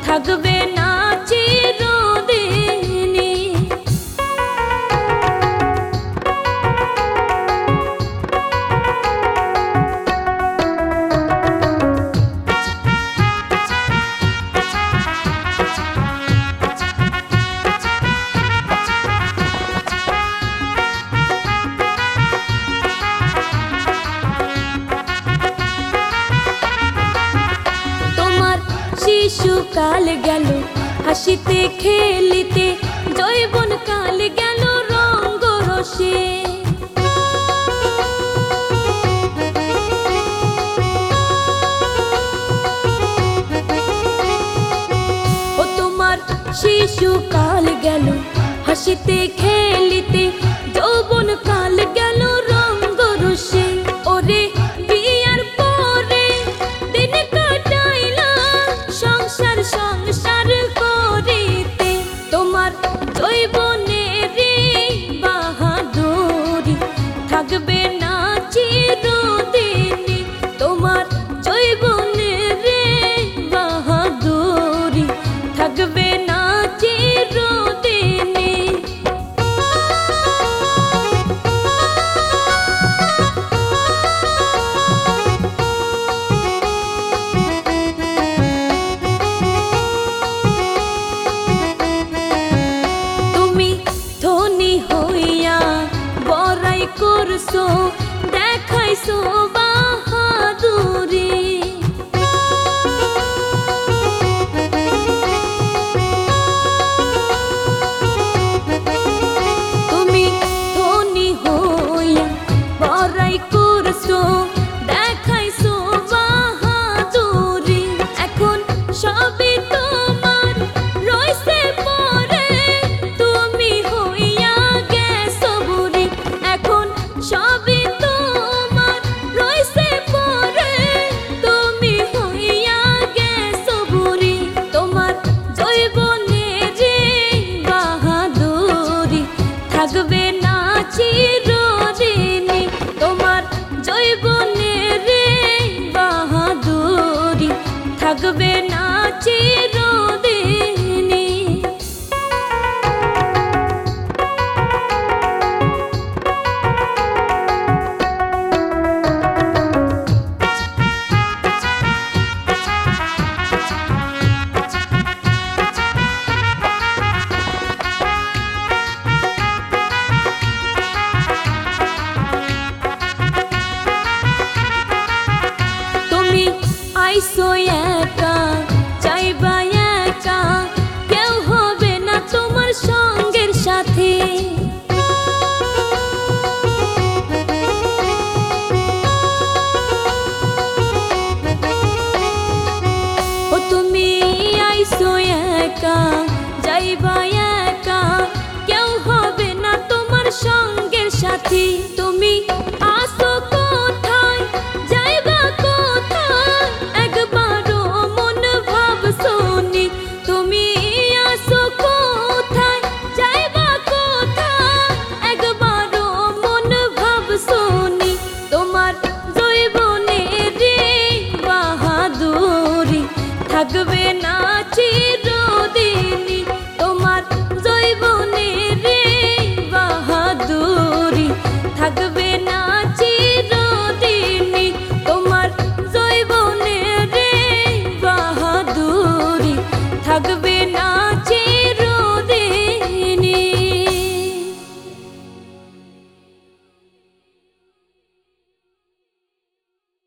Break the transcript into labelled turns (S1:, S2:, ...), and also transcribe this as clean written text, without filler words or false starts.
S1: থাকবে না চিরদিনই। শিশুকাল গেল হাসিতে খেলিতে, যৌবন কাল গেল রঙ্গ রসে। ও তোমার শিশুকাল গেল হাসিতে খেলিতে, যৌবন কাল গেল রঙ্গ রসে। ওরে বিয়ার পরে দিন সংসার করিতে, তোমার যৌবনের বাহাদুরি থাকবে না চিরদিনই। তোমার যৌবনের বাহাদুরি থাকবে না চিরদিনই। করছো দেখাইছো বাহাদুরি, তুমি ধনী হইয়া বড়াই করছো দেখাইছো বাহাদুরি। এখন সবই তোমার রইছে পরে, তুমি হইয়া গেছো বুড়ি। এখন সবই তোমার রইছে পরে, তুমি হইয়া গেছো বুড়ি। তোমার যৌবনের বাহাদুরি থাকবে না চিরদিনই। তোমার যৌবনের বাহাদুরি থাকবে না চিরদিনই। আইসো একা যাইবা একা, কেউ হবে না তোমার সঙ্গের সাথে। ও তুমি আইসো একা যাইবা একা, কেউ হবে না তোমার সঙ্গের সাথী। তুমি আসো কোথায় যাইবা কোথায়, একবারও মন ভাব শুনি। তুমি আসো কোথায় যাইবা কোথায়, একবারও মন ভাব শুনি। তোমার যৌবনের বাহাদুরি থাকবে না চির